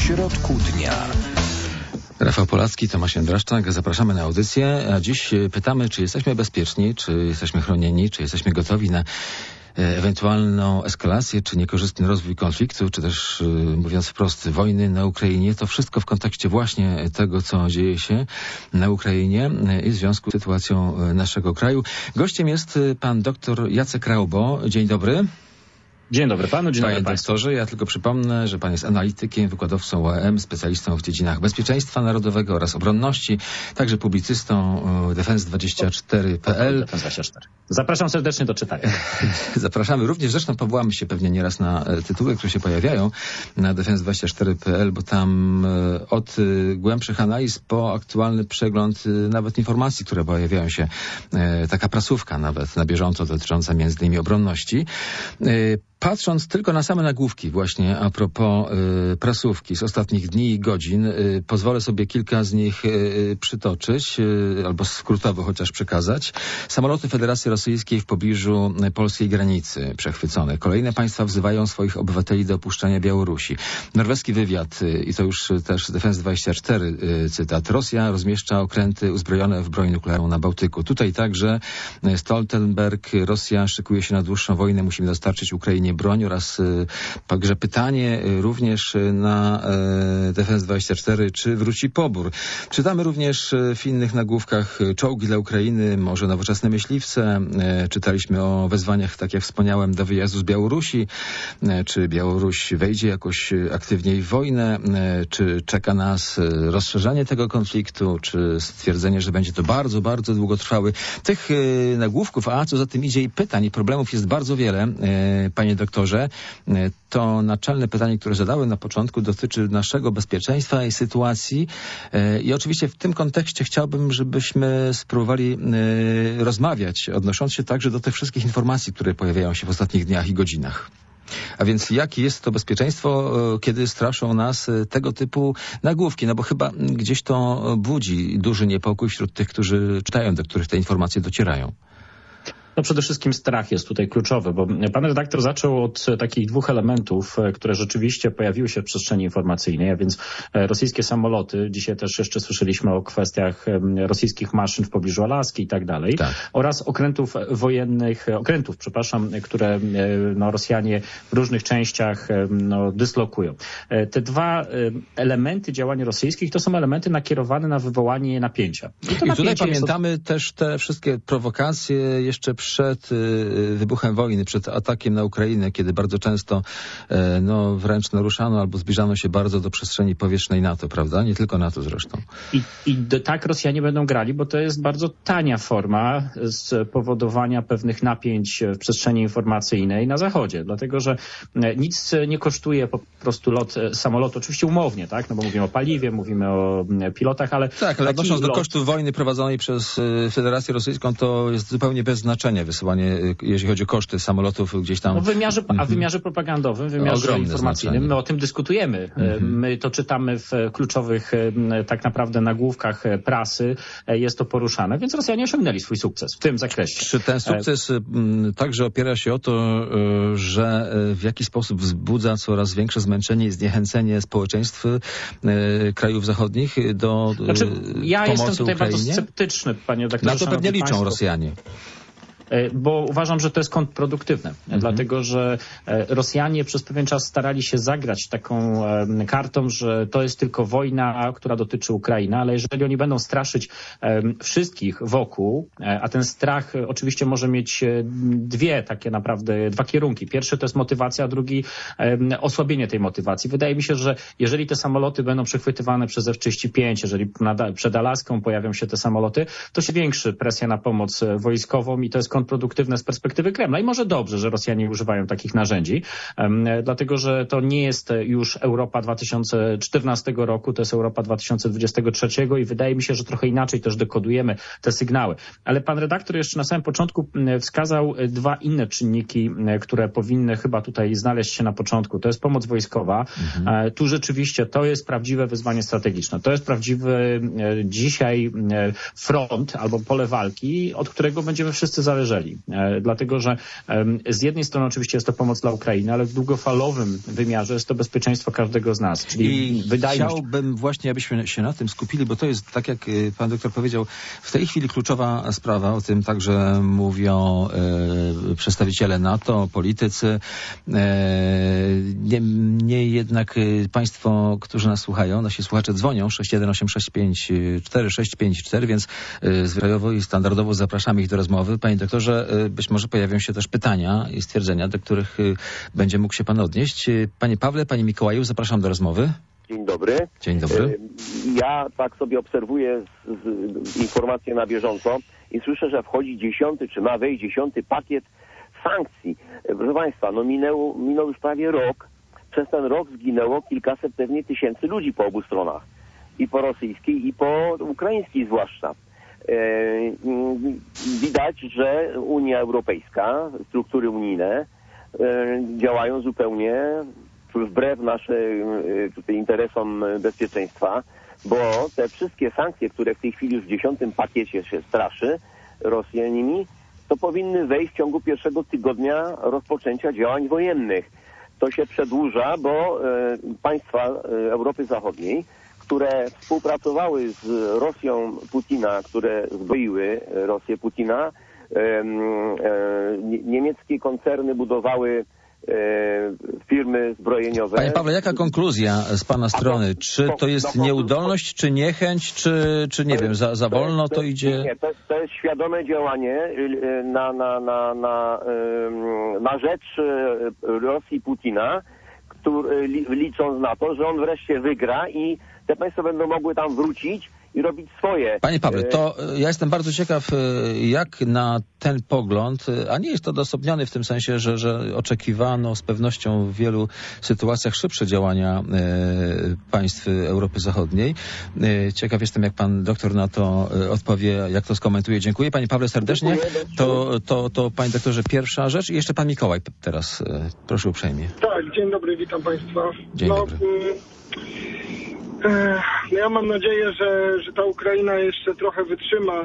środku dnia. Rafał Polacki, Tomasz Jędraszczak. Zapraszamy na audycję, a dziś pytamy, czy jesteśmy bezpieczni, czy jesteśmy chronieni, czy jesteśmy gotowi na ewentualną eskalację, czy niekorzystny rozwój konfliktu, czy też, mówiąc wprost, wojny na Ukrainie. To wszystko w kontekście właśnie tego, co dzieje się na Ukrainie i w związku z sytuacją naszego kraju. Gościem jest pan dr Jacek Raubo. Dzień dobry. Dzień dobry panu, dzień dobry państwu. Doktorze, ja tylko przypomnę, że pan jest analitykiem, wykładowcą UAM, specjalistą w dziedzinach bezpieczeństwa narodowego oraz obronności, także publicystą Defense24.pl. Zapraszam serdecznie do czytania. Zapraszamy również, zresztą powołamy się pewnie nieraz na tytuły, które się pojawiają na Defense24.pl, bo tam od głębszych analiz po aktualny przegląd nawet informacji, które pojawiają się, taka prasówka nawet na bieżąco dotycząca między innymi obronności. Patrząc tylko na same nagłówki właśnie a propos prasówki z ostatnich dni i godzin, pozwolę sobie kilka z nich przytoczyć, albo skrótowo chociaż przekazać. Samoloty Federacji Rosyjskiej w pobliżu polskiej granicy przechwycone. Kolejne państwa wzywają swoich obywateli do opuszczania Białorusi. Norweski wywiad, i to już też Defense24, cytat. Rosja rozmieszcza okręty uzbrojone w broń nuklearną na Bałtyku. Tutaj także Stoltenberg. Rosja szykuje się na dłuższą wojnę. Musimy dostarczyć Ukrainie broń oraz także pytanie również na Defense24, czy wróci pobór. Czytamy również w innych nagłówkach czołgi dla Ukrainy, może nowoczesne myśliwce. Czytaliśmy o wezwaniach, tak jak wspomniałem, do wyjazdu z Białorusi. Czy Białoruś wejdzie jakoś aktywniej w wojnę? Czy czeka nas rozszerzanie tego konfliktu? Czy stwierdzenie, że będzie to bardzo, bardzo długotrwały? Tych nagłówków, a co za tym idzie i pytań i problemów jest bardzo wiele. Panie doktorze, to naczelne pytanie, które zadałem na początku, dotyczy naszego bezpieczeństwa i sytuacji. I oczywiście w tym kontekście chciałbym, żebyśmy spróbowali rozmawiać, odnosząc się także do tych wszystkich informacji, które pojawiają się w ostatnich dniach i godzinach. A więc jakie jest to bezpieczeństwo, kiedy straszą nas tego typu nagłówki? No bo chyba gdzieś to budzi duży niepokój wśród tych, którzy czytają, do których te informacje docierają. No przede wszystkim strach jest tutaj kluczowy, bo pan redaktor zaczął od takich dwóch elementów, które rzeczywiście pojawiły się w przestrzeni informacyjnej, a więc rosyjskie samoloty. Dzisiaj też jeszcze słyszeliśmy o kwestiach rosyjskich maszyn w pobliżu Alaski i tak dalej. Tak. Oraz okrętów, które Rosjanie w różnych częściach dyslokują. Te dwa elementy działań rosyjskich to są elementy nakierowane na wywołanie napięcia. I tutaj pamiętamy też te wszystkie prowokacje jeszcze przed wybuchem wojny, przed atakiem na Ukrainę, kiedy bardzo często wręcz naruszano albo zbliżano się bardzo do przestrzeni powietrznej NATO, prawda? Nie tylko NATO zresztą. I tak Rosjanie będą grali, bo to jest bardzo tania forma spowodowania pewnych napięć w przestrzeni informacyjnej na Zachodzie, dlatego że nic nie kosztuje po prostu lot samolotu, oczywiście umownie, tak? No bo mówimy o paliwie, mówimy o pilotach, ale... Tak, ale odnosząc do kosztów wojny prowadzonej przez Federację Rosyjską, to jest zupełnie bez znaczenia wysyłanie, jeśli chodzi o koszty samolotów gdzieś tam. W wymiarze propagandowym, w wymiarze informacyjnym, my o tym dyskutujemy. My to czytamy w kluczowych tak naprawdę nagłówkach prasy, jest to poruszane, więc Rosjanie osiągnęli swój sukces w tym zakresie. Czy ten sukces także opiera się o to, że w jakiś sposób wzbudza coraz większe zmęczenie i zniechęcenie społeczeństw krajów zachodnich do pomocy ja jestem tutaj Ukrainie? Bardzo sceptyczny, panie redaktorze. Na to pewnie liczą Rosjanie. Bo uważam, że to jest kontrproduktywne, dlatego że Rosjanie przez pewien czas starali się zagrać taką kartą, że to jest tylko wojna, która dotyczy Ukrainy, ale jeżeli oni będą straszyć wszystkich wokół, a ten strach oczywiście może mieć dwa kierunki. Pierwszy to jest motywacja, a drugi osłabienie tej motywacji. Wydaje mi się, że jeżeli te samoloty będą przechwytywane przez F-35, jeżeli przed Alaską pojawią się te samoloty, to się zwiększy presja na pomoc wojskową i to jest kontrproduktywne z perspektywy Kremla. I może dobrze, że Rosjanie używają takich narzędzi, dlatego że to nie jest już Europa 2014 roku, to jest Europa 2023 i wydaje mi się, że trochę inaczej też dekodujemy te sygnały. Ale pan redaktor jeszcze na samym początku wskazał dwa inne czynniki, które powinny chyba tutaj znaleźć się na początku. To jest pomoc wojskowa. Tu rzeczywiście to jest prawdziwe wyzwanie strategiczne. To jest prawdziwy dzisiaj front albo pole walki, od którego będziemy wszyscy zależni zależeli. Dlatego, że z jednej strony oczywiście jest to pomoc dla Ukrainy, ale w długofalowym wymiarze jest to bezpieczeństwo każdego z nas. Czyli wydajność. Chciałbym właśnie, abyśmy się na tym skupili, bo to jest, tak jak pan doktor powiedział, w tej chwili kluczowa sprawa. O tym także mówią przedstawiciele NATO, politycy. Niemniej jednak państwo, którzy nas słuchają, nasi słuchacze dzwonią 618654654, więc zwyczajowo i standardowo zapraszamy ich do rozmowy. Panie doktorze, być może pojawią się też pytania i stwierdzenia, do których będzie mógł się pan odnieść. Panie Pawle, panie Mikołaju, zapraszam do rozmowy. Dzień dobry. Dzień dobry. Ja tak sobie obserwuję informacje na bieżąco i słyszę, że wchodzi 10. czy ma wejść 10. pakiet sankcji. Proszę Państwa, no minął już prawie rok. Przez ten rok zginęło kilkaset pewnie tysięcy ludzi po obu stronach. I po rosyjskiej, i po ukraińskiej zwłaszcza. Widać, że Unia Europejska, struktury unijne działają zupełnie wbrew naszym tutaj interesom bezpieczeństwa, bo te wszystkie sankcje, które w tej chwili już w 10. pakiecie się straszy Rosję nimi, to powinny wejść w ciągu pierwszego tygodnia rozpoczęcia działań wojennych. To się przedłuża, bo państwa Europy Zachodniej, które współpracowały z Rosją Putina, które zbroiły Rosję Putina, niemieckie koncerny budowały firmy zbrojeniowe. Panie Pawle, jaka konkluzja z pana strony? Czy to jest nieudolność, czy niechęć, czy nie wiem, za wolno to idzie? Nie, to jest świadome działanie na rzecz Rosji Putina, licząc na to, że on wreszcie wygra i te państwa będą mogły tam wrócić i robić swoje. Panie Pawle, to ja jestem bardzo ciekaw, jak na ten pogląd, a nie jest to odosobniony w tym sensie, że oczekiwano z pewnością w wielu sytuacjach szybsze działania państw Europy Zachodniej. Ciekaw jestem, jak pan doktor na to odpowie, jak to skomentuje. Dziękuję. Panie Pawle, serdecznie. To panie doktorze, pierwsza rzecz. I jeszcze pan Mikołaj teraz. Proszę uprzejmie. Tak, dzień dobry, witam państwa. Dzień dobry. Ja mam nadzieję, że ta Ukraina jeszcze trochę wytrzyma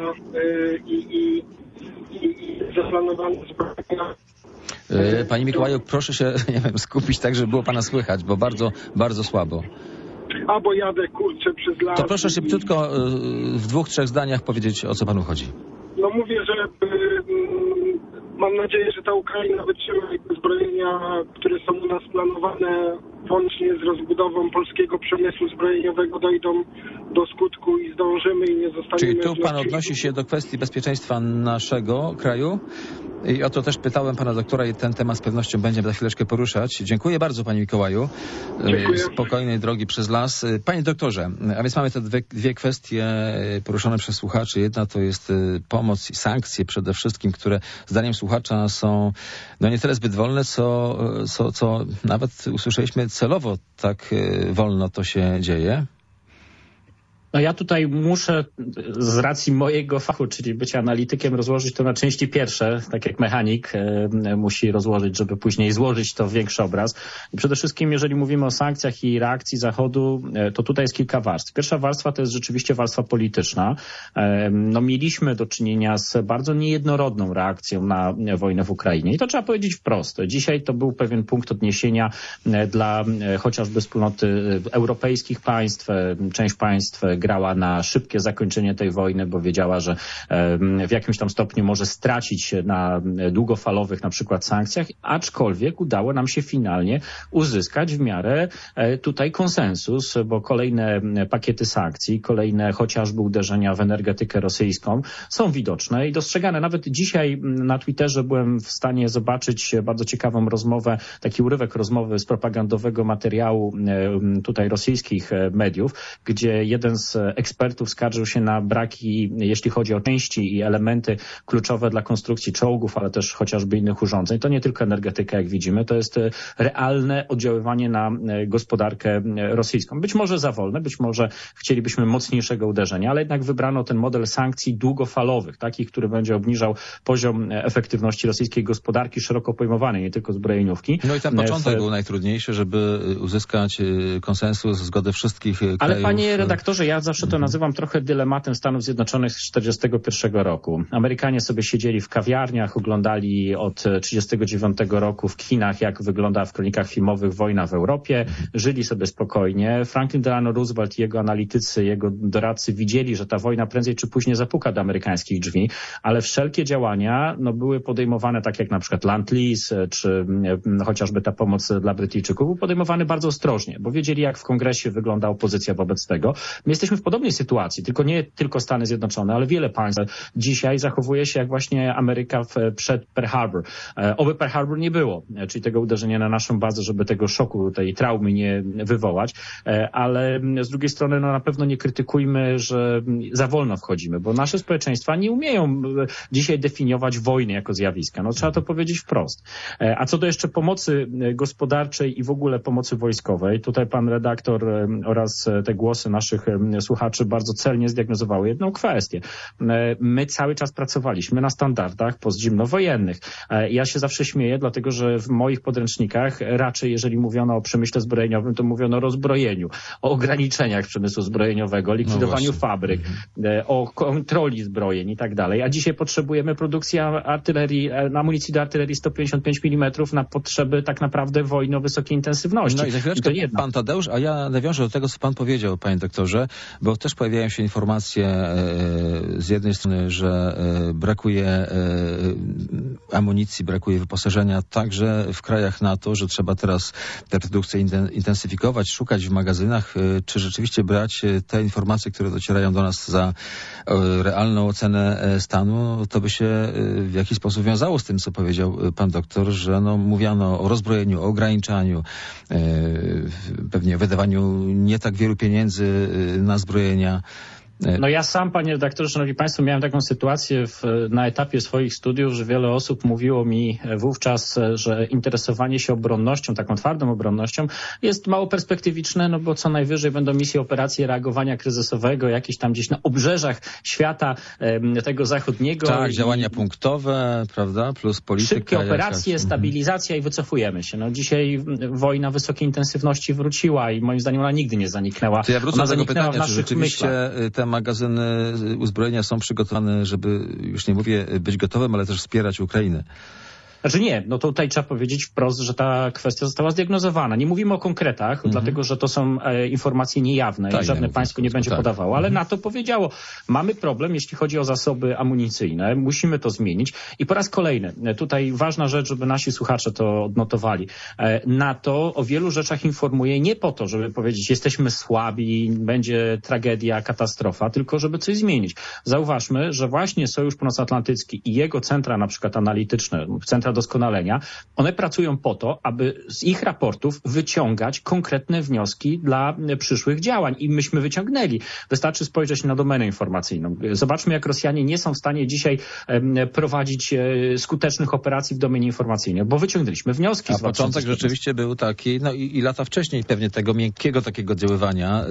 i zaplanowane zbrojenia. Panie Mikołaju, proszę się, nie wiem, skupić tak, żeby było pana słychać, bo bardzo, bardzo słabo. Albo jadę, kurczę, przez las. To proszę szybciutko w 2-3 zdaniach powiedzieć, o co panu chodzi. No mówię, że mam nadzieję, że ta Ukraina wytrzyma i zbrojenia, które są u nas planowane, łącznie z rozbudową polskiego przemysłu zbrojeniowego, dojdą do skutku i zdążymy i nie zostaniemy... Czyli tu pan odnosi się do kwestii bezpieczeństwa naszego kraju i o to też pytałem pana doktora i ten temat z pewnością będziemy za chwileczkę poruszać. Dziękuję bardzo panie Mikołaju. Dziękuję. Spokojnej drogi przez las. Panie doktorze, a więc mamy te dwie kwestie poruszone przez słuchaczy. Jedna to jest pomoc i sankcje przede wszystkim, które zdaniem słuchacza są no nie tyle zbyt wolne, co nawet usłyszeliśmy celowo tak wolno to się dzieje. No ja tutaj muszę z racji mojego fachu, czyli bycia analitykiem, rozłożyć to na części pierwsze, tak jak mechanik musi rozłożyć, żeby później złożyć to w większy obraz. I przede wszystkim, jeżeli mówimy o sankcjach i reakcji Zachodu, to tutaj jest kilka warstw. Pierwsza warstwa to jest rzeczywiście warstwa polityczna. No mieliśmy do czynienia z bardzo niejednorodną reakcją na wojnę w Ukrainie. I to trzeba powiedzieć wprost. Dzisiaj to był pewien punkt odniesienia dla chociażby wspólnoty europejskich państw. Część państw grała na szybkie zakończenie tej wojny, bo wiedziała, że w jakimś tam stopniu może stracić na długofalowych na przykład sankcjach, aczkolwiek udało nam się finalnie uzyskać w miarę tutaj konsensus, bo kolejne pakiety sankcji, kolejne chociażby uderzenia w energetykę rosyjską są widoczne i dostrzegane. Nawet dzisiaj na Twitterze byłem w stanie zobaczyć bardzo ciekawą rozmowę, taki urywek rozmowy z propagandowego materiału tutaj rosyjskich mediów, gdzie jeden z ekspertów skarżył się na braki, jeśli chodzi o części i elementy kluczowe dla konstrukcji czołgów, ale też chociażby innych urządzeń. To nie tylko energetyka, jak widzimy, to jest realne oddziaływanie na gospodarkę rosyjską. Być może za wolne, być może chcielibyśmy mocniejszego uderzenia, ale jednak wybrano ten model sankcji długofalowych, takich, który będzie obniżał poziom efektywności rosyjskiej gospodarki szeroko pojmowanej, nie tylko zbrojeniówki. No i ten początek był najtrudniejszy, żeby uzyskać konsensus, zgodę wszystkich krajów. Ale panie redaktorze, ja ja zawsze to nazywam trochę dylematem Stanów Zjednoczonych z 1941 roku. Amerykanie sobie siedzieli w kawiarniach, oglądali od 1939 roku w kinach, jak wygląda w kronikach filmowych wojna w Europie, żyli sobie spokojnie. Franklin Delano Roosevelt i jego analitycy, jego doradcy widzieli, że ta wojna prędzej czy później zapuka do amerykańskich drzwi, ale wszelkie działania były podejmowane, tak jak na przykład Land-Lease, czy chociażby ta pomoc dla Brytyjczyków, były podejmowane bardzo ostrożnie, bo wiedzieli, jak w Kongresie wygląda opozycja wobec tego. My jesteśmy w podobnej sytuacji, nie tylko Stany Zjednoczone, ale wiele państw dzisiaj zachowuje się jak właśnie Ameryka przed Pearl Harbor. Oby Pearl Harbor nie było, czyli tego uderzenia na naszą bazę, żeby tego szoku, tej traumy nie wywołać, ale z drugiej strony na pewno nie krytykujmy, że za wolno wchodzimy, bo nasze społeczeństwa nie umieją dzisiaj definiować wojny jako zjawiska. Trzeba to powiedzieć wprost. A co do jeszcze pomocy gospodarczej i w ogóle pomocy wojskowej, tutaj pan redaktor oraz te głosy naszych słuchaczy bardzo celnie zdiagnozowały jedną kwestię. My cały czas pracowaliśmy na standardach postzimnowojennych. Ja się zawsze śmieję, dlatego że w moich podręcznikach raczej, jeżeli mówiono o przemyśle zbrojeniowym, to mówiono o rozbrojeniu, o ograniczeniach przemysłu zbrojeniowego, likwidowaniu fabryk, o kontroli zbrojeń i tak dalej. A dzisiaj potrzebujemy produkcji artylerii, amunicji do artylerii 155 mm na potrzeby tak naprawdę wojny o wysokiej intensywności. No i za chwileczkę pan Tadeusz, a ja nawiążę do tego, co pan powiedział, panie doktorze, bo też pojawiają się informacje z jednej strony, że brakuje amunicji, brakuje wyposażenia także w krajach NATO, że trzeba teraz tę produkcję intensyfikować, szukać w magazynach, czy rzeczywiście brać te informacje, które docierają do nas za realną ocenę stanu, to by się w jakiś sposób wiązało z tym, co powiedział pan doktor, że mówiono o rozbrojeniu, o ograniczaniu, pewnie wydawaniu nie tak wielu pieniędzy na zbrojenia. Ja sam, panie redaktorze, szanowni państwo, miałem taką sytuację na etapie swoich studiów, że wiele osób mówiło mi wówczas, że interesowanie się obronnością, taką twardą obronnością jest mało perspektywiczne, bo co najwyżej będą misje operacji reagowania kryzysowego, jakieś tam gdzieś na obrzeżach świata tego zachodniego. Tak, działania punktowe, prawda, plus polityka. Szybkie operacje, stabilizacja i wycofujemy się. Dzisiaj wojna wysokiej intensywności wróciła i moim zdaniem ona nigdy nie zaniknęła. To ja wrócę do tego pytania, czy rzeczywiście te magazyny uzbrojenia są przygotowane, żeby, już nie mówię być gotowym, ale też wspierać Ukrainę. Nie, tutaj trzeba powiedzieć wprost, że ta kwestia została zdiagnozowana. Nie mówimy o konkretach, dlatego że to są informacje niejawne i żadne państwo nie będzie podawało, ale NATO powiedziało, mamy problem, jeśli chodzi o zasoby amunicyjne, musimy to zmienić. I po raz kolejny, tutaj ważna rzecz, żeby nasi słuchacze to odnotowali. NATO o wielu rzeczach informuje nie po to, żeby powiedzieć, jesteśmy słabi, będzie tragedia, katastrofa, tylko żeby coś zmienić. Zauważmy, że właśnie Sojusz Północnoatlantycki i jego centra, na przykład analityczne, centra doskonalenia, one pracują po to, aby z ich raportów wyciągać konkretne wnioski dla przyszłych działań. I myśmy wyciągnęli. Wystarczy spojrzeć na domenę informacyjną. Zobaczmy, jak Rosjanie nie są w stanie dzisiaj prowadzić skutecznych operacji w domenie informacyjnej, bo wyciągnęliśmy wnioski. A początek rzeczywiście był taki, i lata wcześniej pewnie tego miękkiego takiego oddziaływania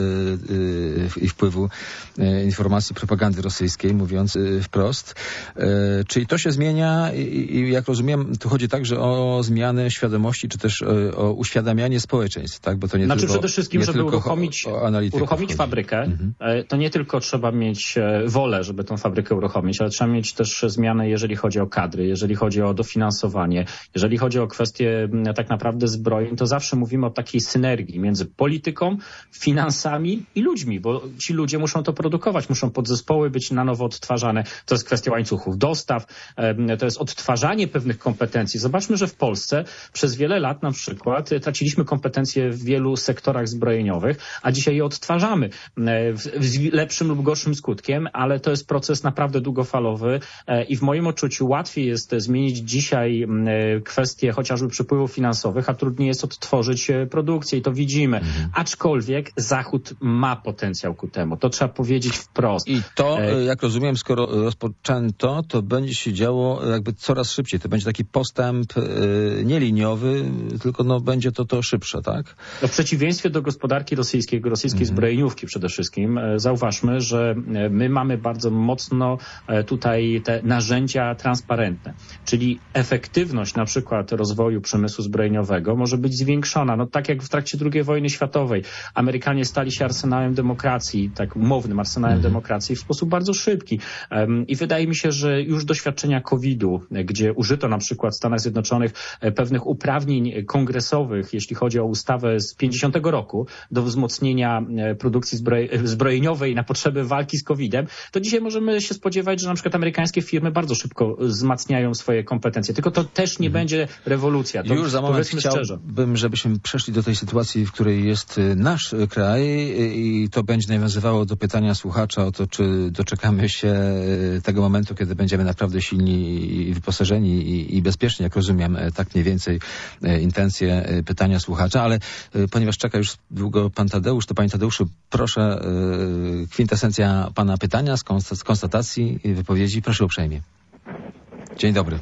i wpływu informacji propagandy rosyjskiej, mówiąc wprost. Czyli to się zmienia i jak rozumiem, tu chodzi także o zmianę świadomości, czy też o uświadamianie społeczeństw, tak? Bo to nie tylko, przede wszystkim, żeby uruchomić fabrykę, to nie tylko trzeba mieć wolę, żeby tą fabrykę uruchomić, ale trzeba mieć też zmianę, jeżeli chodzi o kadry, jeżeli chodzi o dofinansowanie, jeżeli chodzi o kwestie tak naprawdę zbrojeń, to zawsze mówimy o takiej synergii między polityką, finansami i ludźmi, bo ci ludzie muszą to produkować, muszą podzespoły być na nowo odtwarzane. To jest kwestia łańcuchów dostaw, to jest odtwarzanie pewnych kompetencji. Zobaczmy, że w Polsce przez wiele lat na przykład traciliśmy kompetencje w wielu sektorach zbrojeniowych, a dzisiaj je odtwarzamy z lepszym lub gorszym skutkiem, ale to jest proces naprawdę długofalowy i w moim odczuciu łatwiej jest zmienić dzisiaj kwestie chociażby przepływów finansowych, a trudniej jest odtworzyć produkcję i to widzimy. Aczkolwiek Zachód ma potencjał ku temu. To trzeba powiedzieć wprost. I to, jak rozumiem, skoro rozpoczęto, to będzie się działo jakby coraz szybciej. To będzie taki postęp nie liniowy, tylko no, będzie to szybsze, tak? No, w przeciwieństwie do gospodarki rosyjskiej zbrojeniówki przede wszystkim, zauważmy, że my mamy bardzo mocno tutaj te narzędzia transparentne, czyli efektywność na przykład rozwoju przemysłu zbrojeniowego może być zwiększona. No tak jak w trakcie II wojny światowej Amerykanie stali się arsenałem demokracji, tak umownym arsenałem demokracji w sposób bardzo szybki. I wydaje mi się, że już doświadczenia COVID-u, gdzie użyto na przykład w Stanach Zjednoczonych pewnych uprawnień kongresowych, jeśli chodzi o ustawę z 50 roku do wzmocnienia produkcji zbrojeniowej na potrzeby walki z COVID-em, to dzisiaj możemy się spodziewać, że na przykład amerykańskie firmy bardzo szybko wzmacniają swoje kompetencje. Tylko to też nie będzie rewolucja. To już za moment chciałbym, żebyśmy przeszli do tej sytuacji, w której jest nasz kraj i to będzie nawiązywało do pytania słuchacza o to, czy doczekamy się tego momentu, kiedy będziemy naprawdę silni i wyposażeni i bezpieczni, jak rozumiem, tak mniej więcej intencje pytania słuchacza, ale ponieważ czeka już długo pan Tadeusz, to panie Tadeuszu, proszę, kwintesencja pana pytania z konstatacji i wypowiedzi, proszę uprzejmie. Dzień dobry.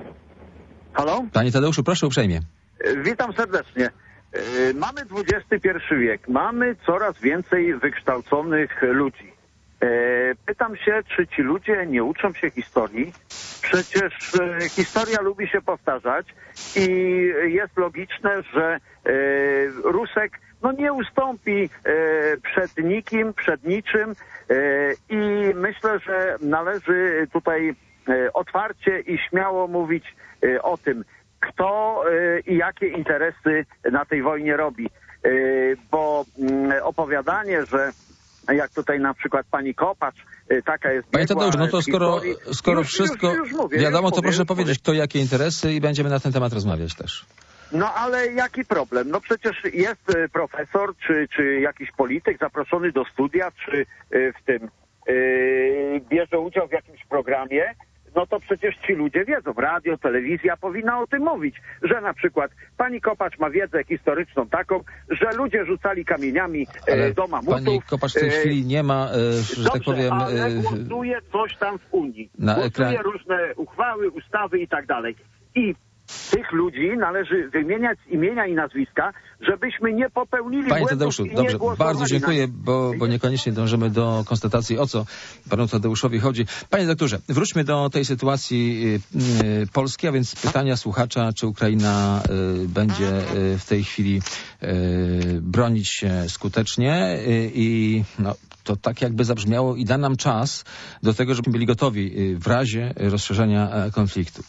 Halo? Panie Tadeuszu, proszę uprzejmie. Witam serdecznie. Mamy XXI wiek, mamy coraz więcej wykształconych ludzi. Pytam się, czy ci ludzie nie uczą się historii? Przecież historia lubi się powtarzać i jest logiczne, że Rusek nie ustąpi przed nikim, przed niczym i myślę, że należy tutaj otwarcie i śmiało mówić o tym, kto i jakie interesy na tej wojnie robi. Bo opowiadanie, że jak tutaj na przykład pani Kopacz, taka jest biegła... Panie Tadeusz, no to skoro wszystko wiadomo, to proszę powiedzieć, kto jakie interesy i będziemy na ten temat rozmawiać też. No ale jaki problem? No przecież jest profesor, czy jakiś polityk zaproszony do studia, czy w tym bierze udział w jakimś programie, no to przecież ci ludzie wiedzą, radio, telewizja powinna o tym mówić, że na przykład pani Kopacz ma wiedzę historyczną taką, że ludzie rzucali kamieniami do mamutów. Pani Kopacz w tej chwili nie ma, że dobrze, tak powiem... ale głosuje coś tam w Unii. Głosuje różne uchwały, ustawy i tak dalej. I tych ludzi należy wymieniać z imienia i nazwiska, żebyśmy nie popełnili Panie błędów Tadeuszu, i dobrze, nie bardzo dziękuję, bo niekoniecznie dążymy do konstatacji, o co panu Tadeuszowi chodzi. Panie doktorze, wróćmy do tej sytuacji Polski, a więc pytania słuchacza, czy Ukraina będzie w tej chwili bronić się skutecznie i to tak jakby zabrzmiało i da nam czas do tego, żebyśmy byli gotowi w razie rozszerzenia konfliktu.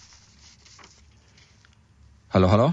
Halo, halo?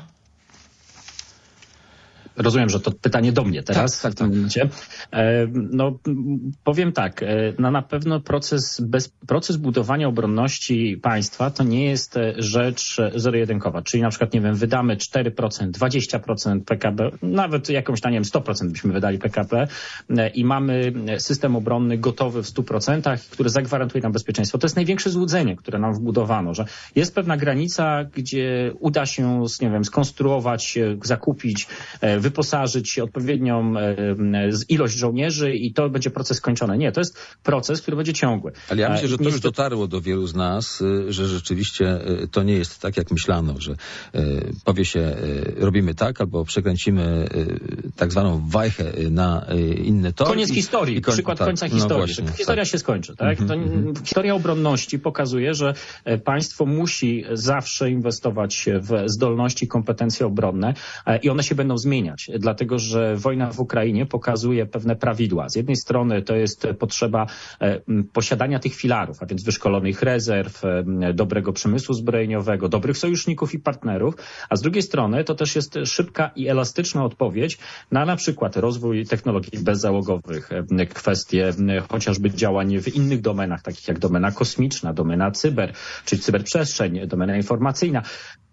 Rozumiem, że to pytanie do mnie teraz w tym momencie. No, powiem tak, na pewno proces budowania obronności państwa to nie jest rzecz zero-jedynkowa. Czyli na przykład, nie wiem, wydamy 4%, 20% PKB, nawet jakąś tam, nie wiem, 100% byśmy wydali PKB i mamy system obronny gotowy w 100%, który zagwarantuje nam bezpieczeństwo. To jest największe złudzenie, które nam wbudowano, że jest pewna granica, gdzie uda się, nie wiem, skonstruować, zakupić, wyposażyć odpowiednią ilość żołnierzy i to będzie proces skończony. Nie, to jest proces, który będzie ciągły. Ale ja myślę, że to już dotarło do wielu z nas, że rzeczywiście to nie jest tak, jak myślano, że powie się, robimy tak, albo przekręcimy tak zwaną wajchę na inny tor. Koniec historii, przykład końca historii. No historia się skończy. Tak? Historia obronności pokazuje, że państwo musi zawsze inwestować w zdolności, kompetencje obronne i one się będą zmieniać. Dlatego, że wojna w Ukrainie pokazuje pewne prawidła. Z jednej strony to jest potrzeba posiadania tych filarów, a więc wyszkolonych rezerw, dobrego przemysłu zbrojeniowego, dobrych sojuszników i partnerów, a z drugiej strony to też jest szybka i elastyczna odpowiedź na przykład rozwój technologii bezzałogowych, kwestie chociażby działań w innych domenach, takich jak domena kosmiczna, domena cyber, czyli cyberprzestrzeń, domena informacyjna.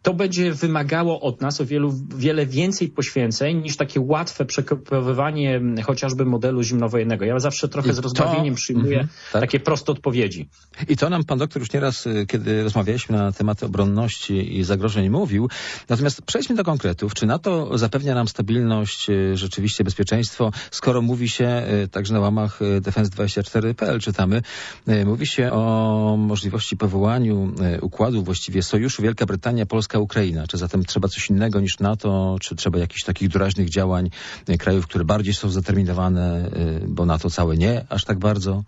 to będzie wymagało od nas o wiele więcej poświęceń niż takie łatwe przekopiowywanie chociażby modelu zimnowojennego. Ja zawsze trochę z rozbawieniem przyjmuję takie proste odpowiedzi. I to nam pan doktor już nieraz, kiedy rozmawialiśmy na tematy obronności i zagrożeń, mówił. Natomiast przejdźmy do konkretów. Czy NATO zapewnia nam stabilność, rzeczywiście bezpieczeństwo, skoro mówi się, także na łamach Defense24.pl czytamy, mówi się o możliwości powołaniu układu, właściwie sojuszu Wielka Brytania, Polska, Ukraina. Czy zatem trzeba coś innego niż NATO, czy trzeba jakichś takich doraźnych działań krajów, które bardziej są zdeterminowane, bo NATO całe nie aż tak bardzo?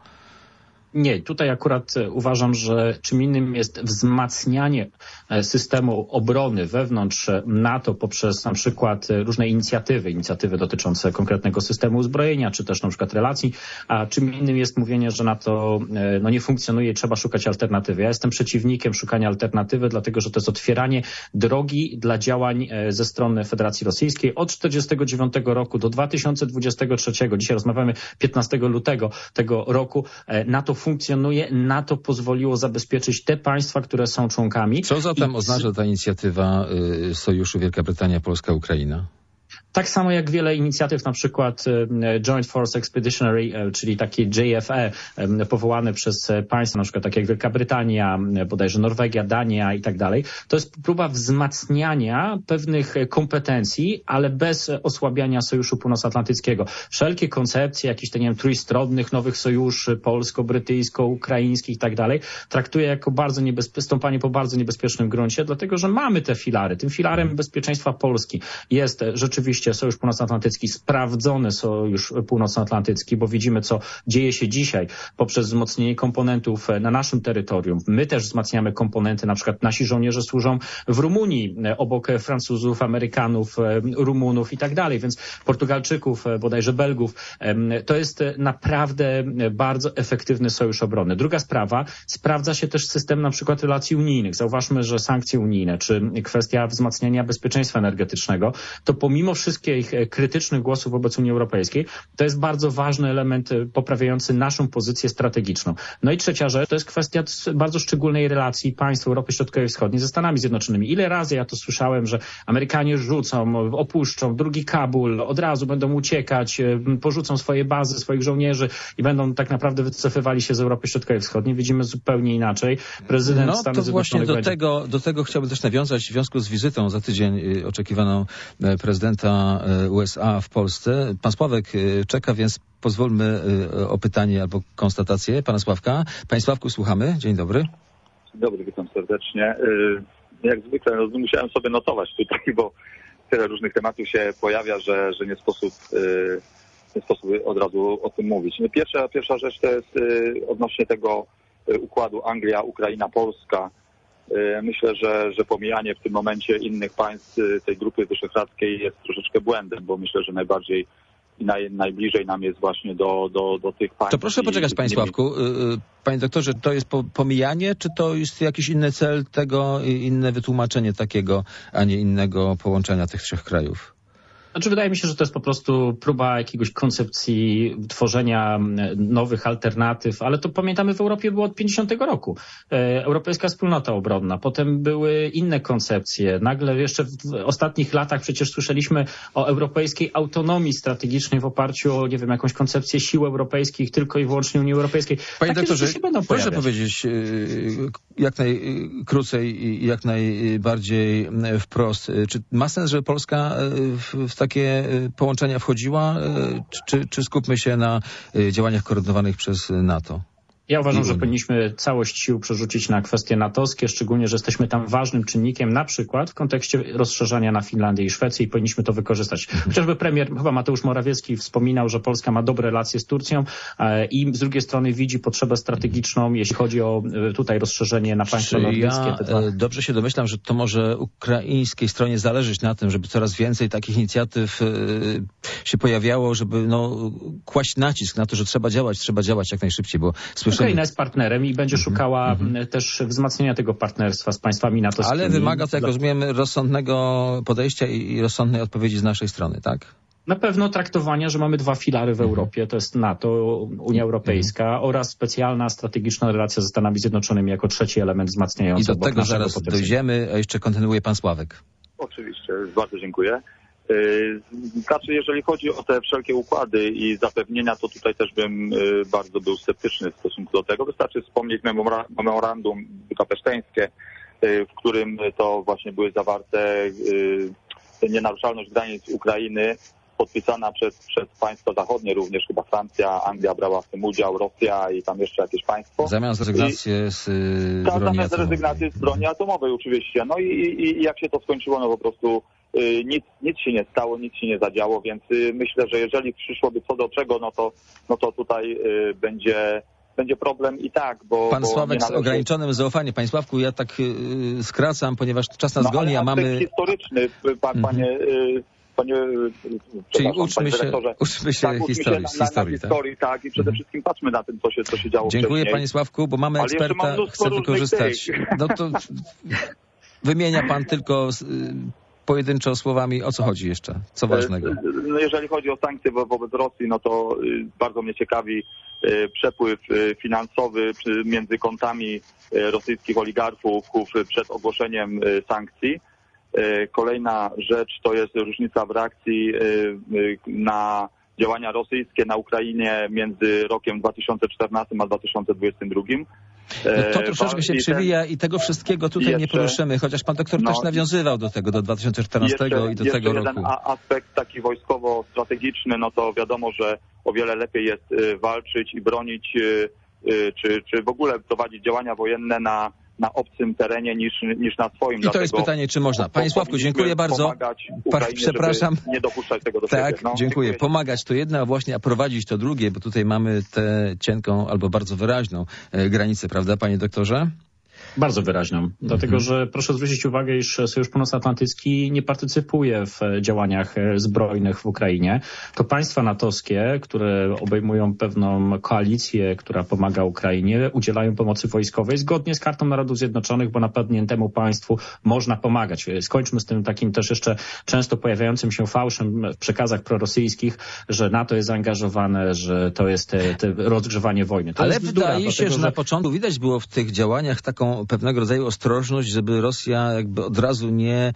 Nie, tutaj akurat uważam, że czym innym jest wzmacnianie systemu obrony wewnątrz NATO poprzez na przykład różne inicjatywy dotyczące konkretnego systemu uzbrojenia, czy też na przykład relacji, a czym innym jest mówienie, że NATO nie funkcjonuje i trzeba szukać alternatywy. Ja jestem przeciwnikiem szukania alternatywy, dlatego że to jest otwieranie drogi dla działań ze strony Federacji Rosyjskiej. Od 1949 roku do 2023, dzisiaj rozmawiamy 15 lutego tego roku, NATO funkcjonuje, NATO pozwoliło zabezpieczyć te państwa, które są członkami. Co zatem oznacza ta inicjatywa Sojuszu Wielka Brytania, Polska, Ukraina? Tak samo jak wiele inicjatyw, na przykład Joint Force Expeditionary, czyli takie JFE, powołane przez państwa, na przykład takie jak Wielka Brytania, bodajże Norwegia, Dania i tak dalej. To jest próba wzmacniania pewnych kompetencji, ale bez osłabiania Sojuszu Północnoatlantyckiego. Wszelkie koncepcje jakichś, trójstronnych nowych sojuszy, polsko-brytyjsko-ukraińskich i tak dalej, traktuję jako stąpanie po bardzo niebezpiecznym gruncie, dlatego że mamy te filary. Tym filarem bezpieczeństwa Polski jest rzeczywiście Sojusz Północnoatlantycki, sprawdzony Sojusz Północnoatlantycki, bo widzimy, co dzieje się dzisiaj poprzez wzmocnienie komponentów na naszym terytorium. My też wzmacniamy komponenty, na przykład nasi żołnierze służą w Rumunii, obok Francuzów, Amerykanów, Rumunów i tak dalej, więc Portugalczyków, bodajże Belgów. To jest naprawdę bardzo efektywny sojusz obrony. Druga sprawa, sprawdza się też system na przykład relacji unijnych. Zauważmy, że sankcje unijne, czy kwestia wzmacniania bezpieczeństwa energetycznego, to pomimo wszystkich krytycznych głosów wobec Unii Europejskiej, to jest bardzo ważny element poprawiający naszą pozycję strategiczną. No i trzecia rzecz, to jest kwestia bardzo szczególnej relacji państw Europy Środkowej i Wschodniej ze Stanami Zjednoczonymi. Ile razy ja to słyszałem, że Amerykanie rzucą, opuszczą drugi Kabul, od razu będą uciekać, porzucą swoje bazy, swoich żołnierzy i będą tak naprawdę wycofywali się z Europy Środkowej i Wschodniej. Widzimy zupełnie inaczej. Prezydent Stanów Zjednoczonych właśnie do tego chciałbym też nawiązać w związku z wizytą za tydzień oczekiwaną prezydenta USA w Polsce. Pan Sławek czeka, więc pozwólmy o pytanie albo konstatację pana Sławka. Panie Sławku, słuchamy. Dzień dobry. Dzień dobry, witam serdecznie. Jak zwykle musiałem sobie notować tutaj, bo tyle różnych tematów się pojawia, że nie sposób od razu o tym mówić. Pierwsza rzecz to jest odnośnie tego układu Anglia, Ukraina, Polska. Myślę, że pomijanie w tym momencie innych państw tej grupy wyszehradzkiej jest troszeczkę błędem, bo myślę, że najbardziej i najbliżej nam jest właśnie do tych państw. To proszę poczekać, panie Sławku. Panie doktorze, to jest pomijanie, czy to jest jakiś inny cel tego, inne wytłumaczenie takiego, a nie innego połączenia tych trzech krajów? Znaczy, wydaje mi się, że to jest po prostu próba jakiegoś koncepcji tworzenia nowych alternatyw, ale to pamiętamy, w Europie było od 50 roku. Europejska Wspólnota Obronna, potem były inne koncepcje. Nagle jeszcze w ostatnich latach przecież słyszeliśmy o europejskiej autonomii strategicznej w oparciu o, jakąś koncepcję sił europejskich, tylko i wyłącznie Unii Europejskiej. Panie doktorze, proszę powiedzieć jak najkrócej i jak najbardziej wprost. Czy ma sens, że Polska w takie połączenia wchodziła, czy skupmy się na działaniach koordynowanych przez NATO? Ja uważam, że powinniśmy całość sił przerzucić na kwestie natowskie, szczególnie, że jesteśmy tam ważnym czynnikiem, na przykład w kontekście rozszerzania na Finlandię i Szwecję i powinniśmy to wykorzystać. Chociażby premier, chyba Mateusz Morawiecki, wspominał, że Polska ma dobre relacje z Turcją i z drugiej strony widzi potrzebę strategiczną, jeśli chodzi o tutaj rozszerzenie na państwa nordyckie. Dobrze się domyślam, że to może ukraińskiej stronie zależeć na tym, żeby coraz więcej takich inicjatyw się pojawiało, żeby kłaść nacisk na to, że trzeba działać jak najszybciej, bo Ukraina jest partnerem i będzie szukała też wzmacniania tego partnerstwa z państwami natowskimi. Ale wymaga to, jak rozumiem, rozsądnego podejścia i rozsądnej odpowiedzi z naszej strony, tak? Na pewno traktowania, że mamy dwa filary w Europie, to jest NATO, Unia Europejska oraz specjalna strategiczna relacja ze Stanami Zjednoczonymi jako trzeci element wzmacniający. I do tego zaraz dojdziemy, a jeszcze kontynuuje pan Sławek. Oczywiście, bardzo dziękuję. Znaczy, jeżeli chodzi o te wszelkie układy i zapewnienia, to tutaj też bym bardzo był sceptyczny w stosunku do tego. Wystarczy wspomnieć memorandum budapeszteńskie, w którym to właśnie były zawarte nienaruszalność granic Ukrainy, podpisana przez państwa zachodnie, również chyba Francja, Anglia brała w tym udział, Rosja i tam jeszcze jakieś państwo. Zamiast rezygnację z broni atomowej. Zamiast rezygnacji z broni atomowej oczywiście. No i jak się to skończyło, no po prostu nic się nie stało, nic się nie zadziało, więc myślę, że jeżeli przyszłoby co do czego, no to tutaj będzie problem i tak, bo... Pan Sławek z ograniczonym zaufaniem. Panie Sławku, ja tak skracam, ponieważ czas nas goni, a mamy... historyczny, panie czyli uczmy się historii, tak, i przede wszystkim patrzmy na tym, co się działo Dziękuję wcześniej. Panie Sławku, bo mamy eksperta, chcę wykorzystać. No to wymienia pan tylko pojedynczo słowami, o co chodzi jeszcze, co ważnego. No jeżeli chodzi o sankcje wobec Rosji, no to bardzo mnie ciekawi przepływ finansowy między kontami rosyjskich oligarchów przed ogłoszeniem sankcji. Kolejna rzecz to jest różnica w reakcji na działania rosyjskie na Ukrainie między rokiem 2014 a 2022. No to troszeczkę się przewija i tego wszystkiego tutaj nie poruszymy, chociaż pan doktor też nawiązywał do tego, do 2014 i do tego roku. Jeden aspekt taki wojskowo-strategiczny, no to wiadomo, że o wiele lepiej jest walczyć i bronić, czy w ogóle prowadzić działania wojenne na obcym terenie niż na swoim. I to jest pytanie, czy można. Panie Sławku, dziękuję bardzo. Ukrainie, przepraszam. Nie dopuszczać tego do siebie. No, dziękuję. Pomagać to jedno, a właśnie prowadzić to drugie, bo tutaj mamy tę cienką albo bardzo wyraźną granicę, prawda, panie doktorze? Bardzo wyraźną, dlatego że proszę zwrócić uwagę, iż Sojusz Północnoatlantycki nie partycypuje w działaniach zbrojnych w Ukrainie. To państwa natowskie, które obejmują pewną koalicję, która pomaga Ukrainie, udzielają pomocy wojskowej zgodnie z Kartą Narodów Zjednoczonych, bo napadniętemu państwu można pomagać. Skończmy z tym takim też jeszcze często pojawiającym się fałszem w przekazach prorosyjskich, że NATO jest zaangażowane, że to jest rozgrzewanie wojny. Ale wydaje się, że na początku widać było w tych działaniach taką pewnego rodzaju ostrożność, żeby Rosja jakby od razu nie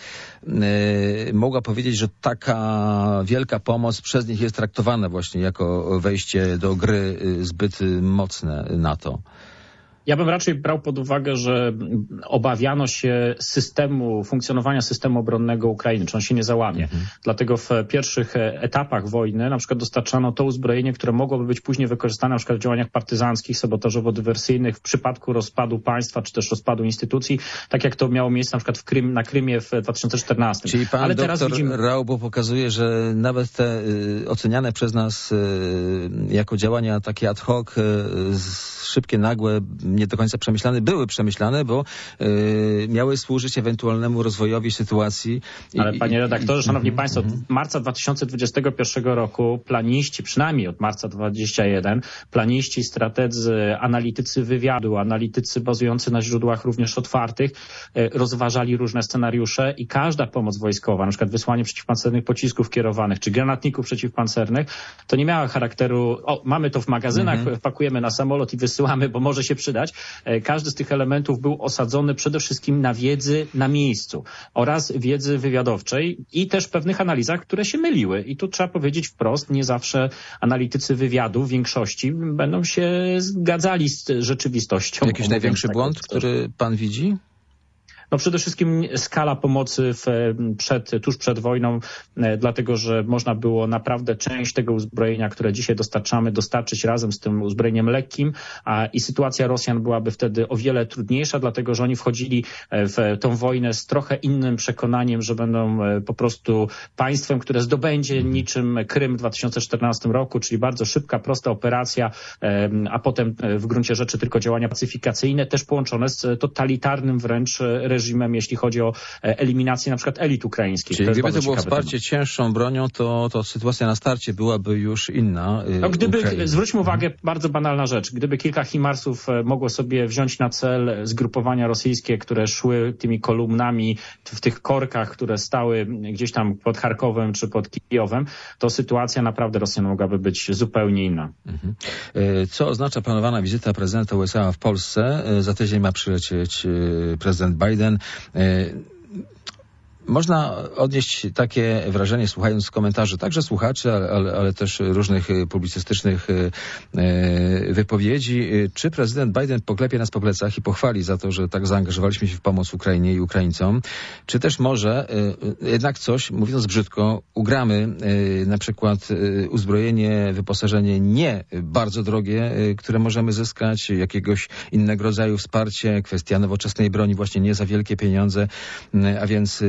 mogła powiedzieć, że taka wielka pomoc przez nich jest traktowana właśnie jako wejście do gry zbyt mocne NATO. Ja bym raczej brał pod uwagę, że obawiano się funkcjonowania systemu obronnego Ukrainy, czy on się nie załamie. Dlatego w pierwszych etapach wojny na przykład dostarczano to uzbrojenie, które mogłoby być później wykorzystane na przykład w działaniach partyzanckich, sabotażowo-dywersyjnych, w przypadku rozpadu państwa, czy też rozpadu instytucji, tak jak to miało miejsce na przykład na Krymie w 2014. Czyli pan doktor Raubo pokazuje, że nawet te oceniane przez nas jako działania takie ad hoc, szybkie, nagłe, nie do końca przemyślane, były przemyślane, bo miały służyć ewentualnemu rozwojowi sytuacji. Ale panie redaktorze, szanowni państwo, od marca 2021 roku planiści, przynajmniej od marca 2021, planiści, strategzy, analitycy wywiadu, analitycy bazujący na źródłach również otwartych, rozważali różne scenariusze i każda pomoc wojskowa, na przykład wysłanie przeciwpancernych pocisków kierowanych, czy granatników przeciwpancernych, to nie miała charakteru, mamy to w magazynach, pakujemy na samolot i wysyłamy, bo może się przydać. Każdy z tych elementów był osadzony przede wszystkim na wiedzy na miejscu oraz wiedzy wywiadowczej i też pewnych analizach, które się myliły. I tu trzeba powiedzieć wprost, nie zawsze analitycy wywiadu w większości będą się zgadzali z rzeczywistością. Jakiś największy błąd, który pan widzi? No przede wszystkim skala pomocy tuż przed wojną, dlatego że można było naprawdę część tego uzbrojenia, które dzisiaj dostarczamy, dostarczyć razem z tym uzbrojeniem lekkim i sytuacja Rosjan byłaby wtedy o wiele trudniejsza, dlatego że oni wchodzili w tą wojnę z trochę innym przekonaniem, że będą po prostu państwem, które zdobędzie niczym Krym w 2014 roku, czyli bardzo szybka, prosta operacja, a potem w gruncie rzeczy tylko działania pacyfikacyjne, też połączone z totalitarnym wręcz reżimem reżimem, jeśli chodzi o eliminację na przykład elit ukraińskich. Czyli gdyby to było wsparcie cięższą bronią, to sytuacja na starcie byłaby już inna. Zwróćmy uwagę, bardzo banalna rzecz, gdyby kilka HIMARS-ów mogło sobie wziąć na cel zgrupowania rosyjskie, które szły tymi kolumnami w tych korkach, które stały gdzieś tam pod Charkowem czy pod Kijowem, to sytuacja naprawdę Rosjan mogłaby być zupełnie inna. Co oznacza planowana wizyta prezydenta USA w Polsce? Za tydzień ma przylecieć prezydent Biden. Można odnieść takie wrażenie, słuchając komentarzy także słuchaczy, ale też różnych publicystycznych wypowiedzi. Czy prezydent Biden poklepie nas po plecach i pochwali za to, że tak zaangażowaliśmy się w pomoc Ukrainie i Ukraińcom? Czy też może jednak coś, mówiąc brzydko, ugramy, na przykład uzbrojenie, wyposażenie nie bardzo drogie, które możemy zyskać, jakiegoś innego rodzaju wsparcie, kwestia nowoczesnej broni, właśnie nie za wielkie pieniądze, a więc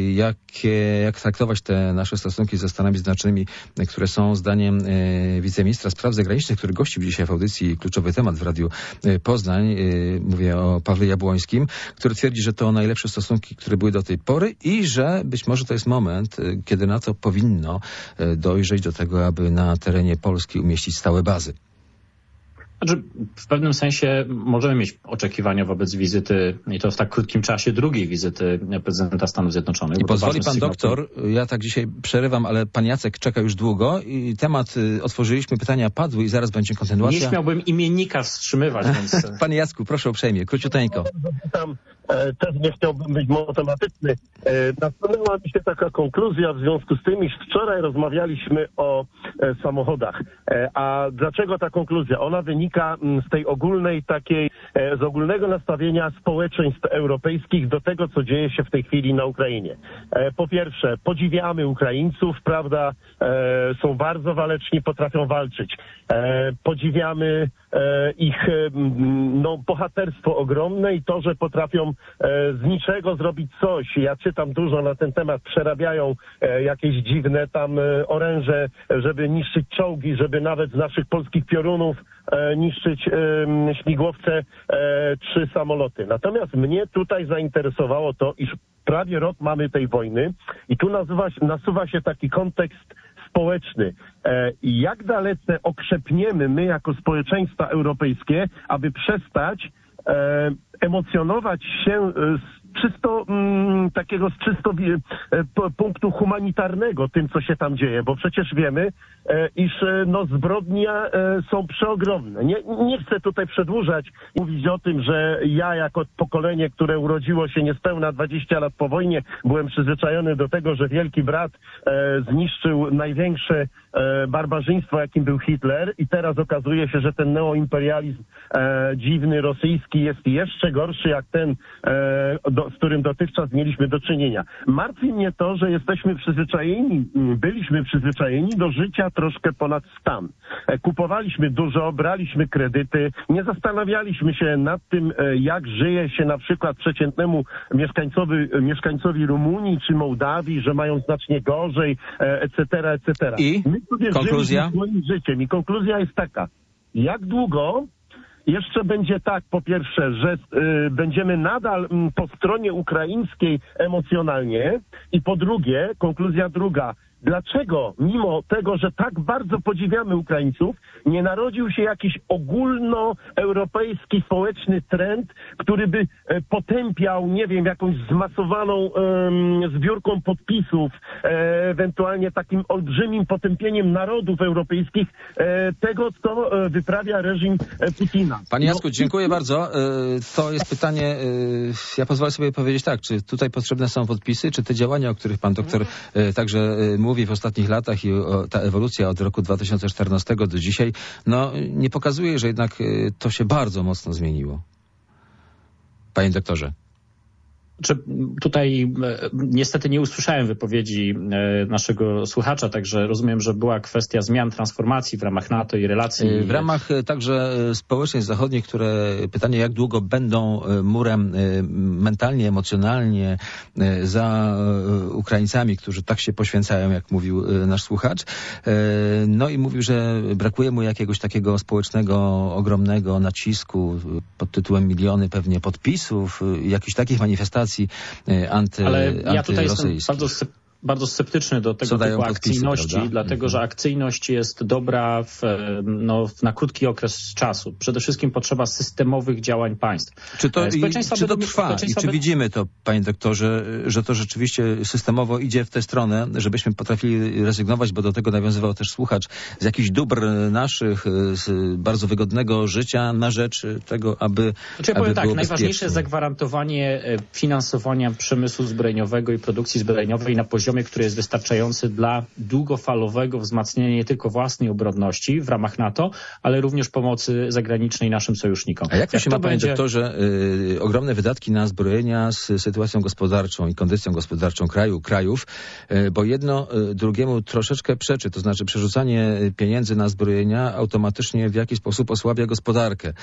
jak traktować te nasze stosunki ze Stanami Zjednoczonymi, które są zdaniem wiceministra spraw zagranicznych, który gościł dzisiaj w audycji Kluczowy Temat w Radiu Poznań, mówię o Pawle Jabłońskim, który twierdzi, że to najlepsze stosunki, które były do tej pory i że być może to jest moment, kiedy NATO powinno dojrzeć do tego, aby na terenie Polski umieścić stałe bazy. Znaczy, w pewnym sensie możemy mieć oczekiwania wobec wizyty, i to w tak krótkim czasie, drugiej wizyty prezydenta Stanów Zjednoczonych. I pozwoli pan doktor, ja tak dzisiaj przerywam, ale pan Jacek czeka już długo i temat otworzyliśmy, pytania padły i zaraz będzie kontynuacja. Nie śmiałbym imiennika wstrzymywać, więc... Panie Jacku, proszę uprzejmie, króciuteńko. Też nie chciałbym być matematyczny. Nasunęła mi się taka konkluzja w związku z tym, iż wczoraj rozmawialiśmy o samochodach. A dlaczego ta konkluzja? Ona wynika z tej ogólnej z ogólnego nastawienia społeczeństw europejskich do tego, co dzieje się w tej chwili na Ukrainie. Po pierwsze, podziwiamy Ukraińców, prawda? Są bardzo waleczni, potrafią walczyć. Podziwiamy ich bohaterstwo ogromne i to, że potrafią z niczego zrobić coś. Ja czytam dużo na ten temat, przerabiają jakieś dziwne tam oręże, żeby niszczyć czołgi, żeby nawet z naszych polskich piorunów niszczyć śmigłowce czy samoloty. Natomiast mnie tutaj zainteresowało to, iż prawie rok mamy tej wojny i tu nasuwa się taki kontekst społeczny. Jak dalece okrzepniemy my jako społeczeństwa europejskie, aby przestać emocjonować się z punktu humanitarnego tym, co się tam dzieje, bo przecież wiemy, iż zbrodnie są przeogromne. Nie chcę tutaj przedłużać i mówić o tym, że ja jako pokolenie, które urodziło się niespełna 20 lat po wojnie, byłem przyzwyczajony do tego, że Wielki Brat zniszczył największe barbarzyństwo, jakim był Hitler i teraz okazuje się, że ten neoimperializm dziwny, rosyjski jest jeszcze gorszy jak ten, z którym dotychczas mieliśmy do czynienia. Martwi mnie to, że byliśmy przyzwyczajeni do życia troszkę ponad stan. Kupowaliśmy dużo, braliśmy kredyty, nie zastanawialiśmy się nad tym, jak żyje się na przykład przeciętnemu mieszkańcowi Rumunii czy Mołdawii, że mają znacznie gorzej, etc., etc. I konkluzja? Swoim życiem. I konkluzja jest taka, jak długo jeszcze będzie tak, po pierwsze, że będziemy nadal po stronie ukraińskiej emocjonalnie i po drugie, konkluzja druga, dlaczego mimo tego, że tak bardzo podziwiamy Ukraińców, nie narodził się jakiś ogólnoeuropejski społeczny trend, który by potępiał, nie wiem, jakąś zmasowaną zbiórką podpisów, ewentualnie takim olbrzymim potępieniem narodów europejskich tego, co wyprawia reżim Putina. Panie Jacku, dziękuję bardzo. To jest pytanie, ja pozwolę sobie powiedzieć tak, czy tutaj potrzebne są podpisy, czy te działania, o których pan doktor także mówi w ostatnich latach i ta ewolucja od roku 2014 do dzisiaj, nie pokazuje, że jednak to się bardzo mocno zmieniło. Panie doktorze. Tutaj niestety nie usłyszałem wypowiedzi naszego słuchacza, także rozumiem, że była kwestia zmian, transformacji w ramach NATO i relacji. W ramach także społeczeństw zachodnich, które pytanie, jak długo będą murem mentalnie, emocjonalnie za Ukraińcami, którzy tak się poświęcają, jak mówił nasz słuchacz. I mówił, że brakuje mu jakiegoś takiego społecznego, ogromnego nacisku pod tytułem miliony pewnie podpisów, jakichś takich manifestacji, manifestacji Ale ja tutaj jestem antyrosyjskich. bardzo sceptyczny do tego typu akcyjności, dlatego że akcyjność jest dobra na krótki okres czasu. Przede wszystkim potrzeba systemowych działań państw. Czy to trwa i czy widzimy to, panie doktorze, że to rzeczywiście systemowo idzie w tę stronę, żebyśmy potrafili rezygnować, bo do tego nawiązywał też słuchacz, z jakichś dóbr naszych, z bardzo wygodnego życia na rzecz tego, aby powiem tak, było najważniejsze jest zagwarantowanie finansowania przemysłu zbrojeniowego i produkcji zbrojeniowej na poziomie, który jest wystarczający dla długofalowego wzmacniania nie tylko własnej obronności w ramach NATO, ale również pomocy zagranicznej naszym sojusznikom. A jak to się ma, panie doktorze, ogromne wydatki na zbrojenia z sytuacją gospodarczą i kondycją gospodarczą krajów, bo jedno drugiemu troszeczkę przeczy, to znaczy przerzucanie pieniędzy na zbrojenia automatycznie w jakiś sposób osłabia gospodarkę.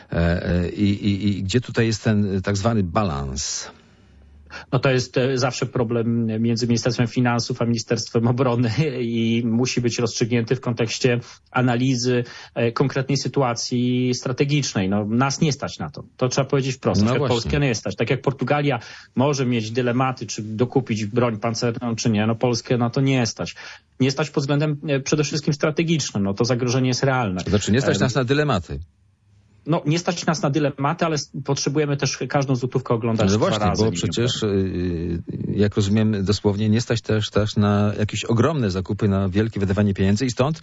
I gdzie tutaj jest ten tak zwany balans? No to jest zawsze problem między Ministerstwem Finansów a Ministerstwem Obrony i musi być rozstrzygnięty w kontekście analizy konkretnej sytuacji strategicznej. No, nas nie stać na to. To trzeba powiedzieć wprost. Polskę nie stać. Tak jak Portugalia może mieć dylematy, czy dokupić broń pancerną, czy nie. No Polskę na to nie stać. Nie stać pod względem przede wszystkim strategicznym. No to zagrożenie jest realne. To znaczy nie stać nas na dylematy. No, nie stać nas na dylematy, ale potrzebujemy też każdą złotówkę oglądać dwa razy. Właśnie, bo przecież, jak rozumiem dosłownie, nie stać też na jakieś ogromne zakupy, na wielkie wydawanie pieniędzy i stąd...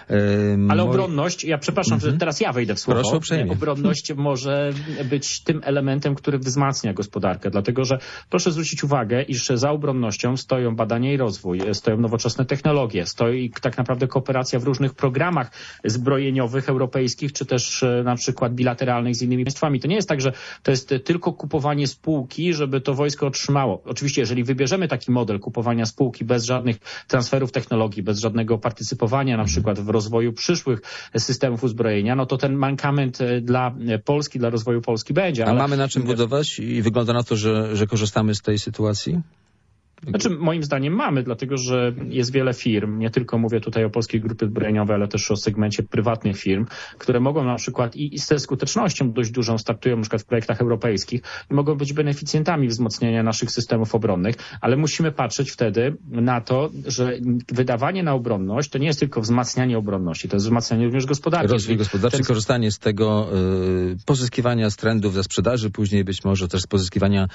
Ale obronność, ja przepraszam, że teraz ja wejdę w słowo. Proszę uprzejmie. Obronność może być tym elementem, który wzmacnia gospodarkę, dlatego że proszę zwrócić uwagę, iż za obronnością stoją badania i rozwój, stoją nowoczesne technologie, stoi tak naprawdę kooperacja w różnych programach zbrojeniowych europejskich, czy też na przykład bilateralnych z innymi państwami. To nie jest tak, że to jest tylko kupowanie spółki, żeby to wojsko otrzymało. Oczywiście, jeżeli wybierzemy taki model kupowania spółki bez żadnych transferów technologii, bez żadnego partycypowania na przykład w rozwoju przyszłych systemów uzbrojenia, no to ten mankament dla Polski, dla rozwoju Polski będzie. A mamy na czym budować i wygląda na to, że korzystamy z tej sytuacji? Znaczy, moim zdaniem mamy, dlatego że jest wiele firm, nie tylko mówię tutaj o Polskiej Grupie Zbrojeniowej, ale też o segmencie prywatnych firm, które mogą na przykład i ze skutecznością dość dużą startują na przykład w projektach europejskich i mogą być beneficjentami wzmocnienia naszych systemów obronnych, ale musimy patrzeć wtedy na to, że wydawanie na obronność to nie jest tylko wzmacnianie obronności, to jest wzmacnianie również gospodarki. Rozwój gospodarczy, korzystanie z tego, pozyskiwania z trendów ze sprzedaży, później być może też z pozyskiwania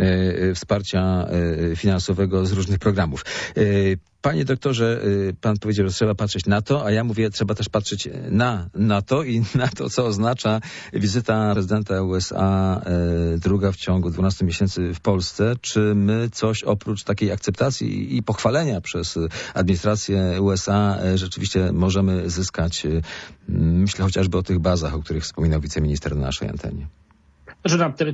wsparcia finansowego z różnych programów. Panie doktorze, pan powiedział, że trzeba patrzeć na to, a ja mówię, trzeba też patrzeć na to i na to, co oznacza wizyta prezydenta USA druga w ciągu 12 miesięcy w Polsce. Czy my coś oprócz takiej akceptacji i pochwalenia przez administrację USA rzeczywiście możemy zyskać? Myślę chociażby o tych bazach, o których wspominał wiceminister na naszej antenie. Że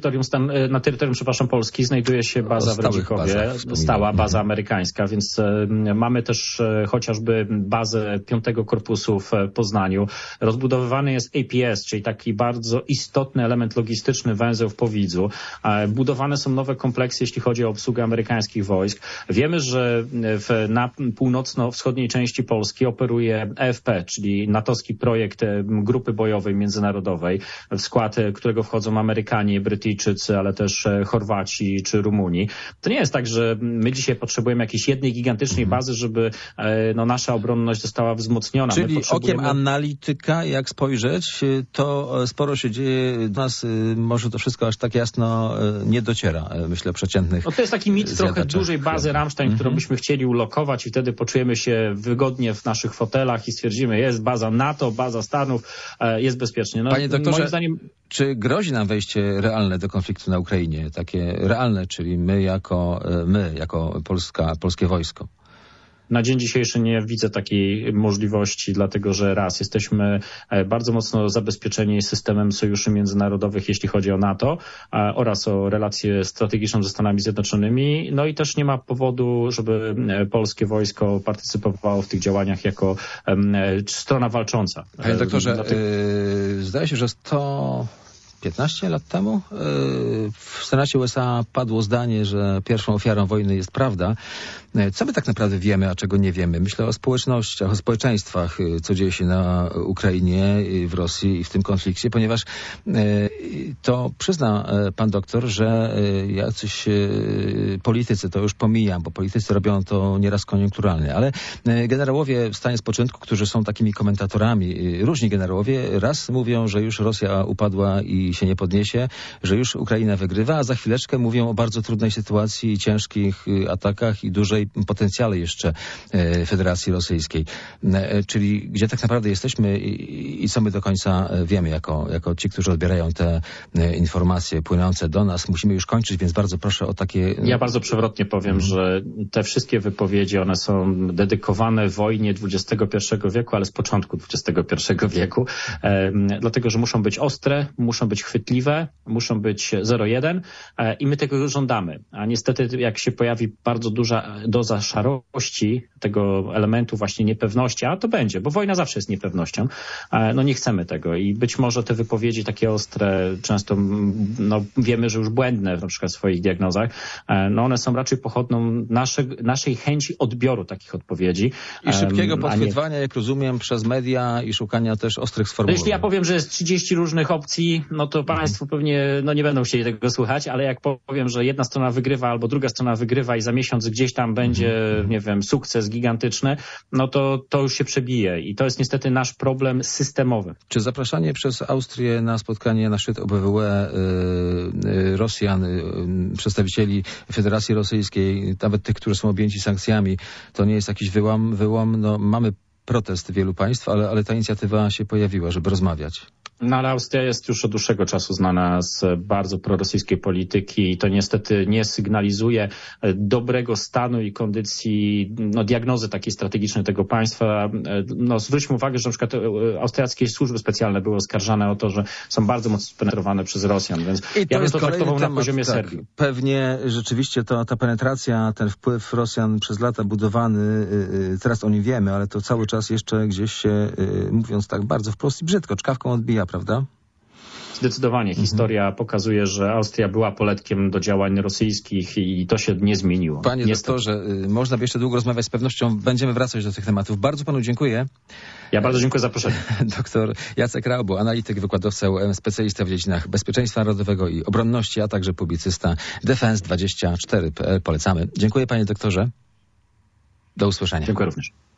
na terytorium Polski znajduje się baza w Radzikowie, stała baza amerykańska, więc mamy też chociażby bazę 5. Korpusu w Poznaniu. Rozbudowywany jest APS, czyli taki bardzo istotny element logistyczny węzeł w Powidzu. Budowane są nowe kompleksy, jeśli chodzi o obsługę amerykańskich wojsk. Wiemy, że na północno-wschodniej części Polski operuje EFP, czyli natowski projekt grupy bojowej międzynarodowej, w skład którego wchodzą Amerykanie, Brytyjczycy, ale też Chorwaci czy Rumuni. To nie jest tak, że my dzisiaj potrzebujemy jakiejś jednej gigantycznej bazy, żeby nasza obronność została wzmocniona. Czyli okiem analityka, jak spojrzeć, to sporo się dzieje. Do nas może to wszystko aż tak jasno nie dociera, myślę, przeciętnych. No to jest taki mit trochę dużej bazy Ramstein, którą byśmy chcieli ulokować i wtedy poczujemy się wygodnie w naszych fotelach i stwierdzimy, jest baza NATO, baza Stanów, jest bezpiecznie. No, panie doktorze, moim zdaniem... czy grozi nam wejście realne do konfliktu na Ukrainie? Takie realne, czyli my jako polskie wojsko. Na dzień dzisiejszy nie widzę takiej możliwości, dlatego że jesteśmy bardzo mocno zabezpieczeni systemem sojuszy międzynarodowych, jeśli chodzi o NATO oraz o relacje strategiczne ze Stanami Zjednoczonymi. No i też nie ma powodu, żeby polskie wojsko partycypowało w tych działaniach jako strona walcząca. Panie doktorze, zdaje się, że 15 lat temu w Senacie USA padło zdanie, że pierwszą ofiarą wojny jest prawda. Co my tak naprawdę wiemy, a czego nie wiemy? Myślę o społecznościach, o społeczeństwach, co dzieje się na Ukrainie, w Rosji i w tym konflikcie, ponieważ to przyzna pan doktor, że jacyś politycy, to już pomijam, bo politycy robią to nieraz koniunkturalnie, ale generałowie w stanie spoczynku, którzy są takimi komentatorami, różni generałowie, raz mówią, że już Rosja upadła i się nie podniesie, że już Ukraina wygrywa, a za chwileczkę mówią o bardzo trudnej sytuacji i ciężkich atakach i dużej potencjale jeszcze Federacji Rosyjskiej. Czyli gdzie tak naprawdę jesteśmy i co my do końca wiemy jako ci, którzy odbierają te informacje płynące do nas. Musimy już kończyć, więc bardzo proszę o takie... Ja bardzo przewrotnie powiem, że te wszystkie wypowiedzi, one są dedykowane wojnie XXI wieku, ale z początku XXI wieku, dlatego, że muszą być ostre, muszą być chwytliwe, muszą być 0-1 i my tego żądamy. A niestety, jak się pojawi bardzo duża doza szarości, tego elementu właśnie niepewności, a to będzie, bo wojna zawsze jest niepewnością, no nie chcemy tego i być może te wypowiedzi takie ostre, często wiemy, że już błędne na przykład w swoich diagnozach, one są raczej pochodną naszej chęci odbioru takich odpowiedzi. I szybkiego podchwytwania, jak rozumiem, przez media i szukania też ostrych sformułowań. Jeśli ja powiem, że jest 30 różnych opcji, no to państwo pewnie nie będą chcieli tego słuchać, ale jak powiem, że jedna strona wygrywa albo druga strona wygrywa i za miesiąc gdzieś tam będzie, nie wiem, sukces gigantyczny, no to już się przebije i to jest niestety nasz problem systemowy. Czy zapraszanie przez Austrię na spotkanie na szczyt OBWE Rosjan, przedstawicieli Federacji Rosyjskiej, nawet tych, którzy są objęci sankcjami, to nie jest jakiś wyłom? No, mamy protest wielu państw, ale ta inicjatywa się pojawiła, żeby rozmawiać. No ale Austria jest już od dłuższego czasu znana z bardzo prorosyjskiej polityki i to niestety nie sygnalizuje dobrego stanu i kondycji, diagnozy takiej strategicznej tego państwa. Zwróćmy uwagę, że na przykład austriackie służby specjalne były oskarżane o to, że są bardzo mocno spenetrowane przez Rosjan, więc ja bym to traktował na poziomie Serbii. Pewnie rzeczywiście ta penetracja, ten wpływ Rosjan przez lata budowany, teraz o nim wiemy, ale to cały czas jeszcze gdzieś się, mówiąc tak bardzo wprost i brzydko, czkawką odbija, prawda? Zdecydowanie. Historia pokazuje, że Austria była poletkiem do działań rosyjskich i to się nie zmieniło. Panie doktorze, można by jeszcze długo rozmawiać, z pewnością będziemy wracać do tych tematów. Bardzo panu dziękuję. Ja bardzo dziękuję za zaproszenie. Doktor Jacek Raubo, analityk, wykładowca UM, specjalista w dziedzinach bezpieczeństwa narodowego i obronności, a także publicysta Defense24.pl. Polecamy. Dziękuję panie doktorze. Do usłyszenia. Dziękuję również.